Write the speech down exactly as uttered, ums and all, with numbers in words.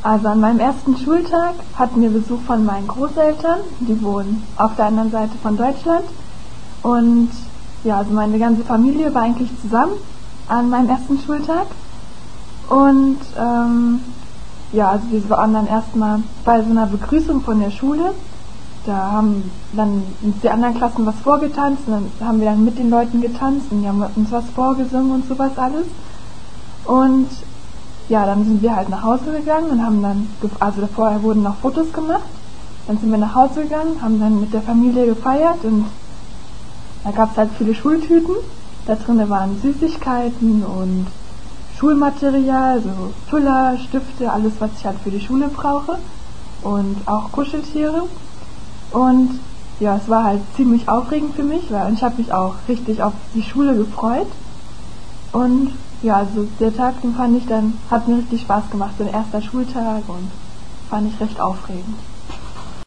Also an meinem ersten Schultag hatten wir Besuch von meinen Großeltern, die wohnen auf der anderen Seite von Deutschland. Und ja, also meine ganze Familie war eigentlich zusammen an meinem ersten Schultag. Und ähm, ja, also wir waren dann erstmal bei so einer Begrüßung von der Schule. Da haben dann uns die anderen Klassen was vorgetanzt und dann haben wir dann mit den Leuten getanzt und die haben uns was vorgesungen und sowas alles. Und ja, dann sind wir halt nach Hause gegangen und haben dann, also vorher wurden noch Fotos gemacht. Dann sind wir nach Hause gegangen, haben dann mit der Familie gefeiert und da gab es halt viele Schultüten. Da drin waren Süßigkeiten und Schulmaterial, so Füller, Stifte, alles was ich halt für die Schule brauche und auch Kuscheltiere. Und ja, es war halt ziemlich aufregend für mich, weil ich habe mich auch richtig auf die Schule gefreut. Und ja, also der Tag, den fand ich dann, hat mir richtig Spaß gemacht, so ein erster Schultag und fand ich recht aufregend.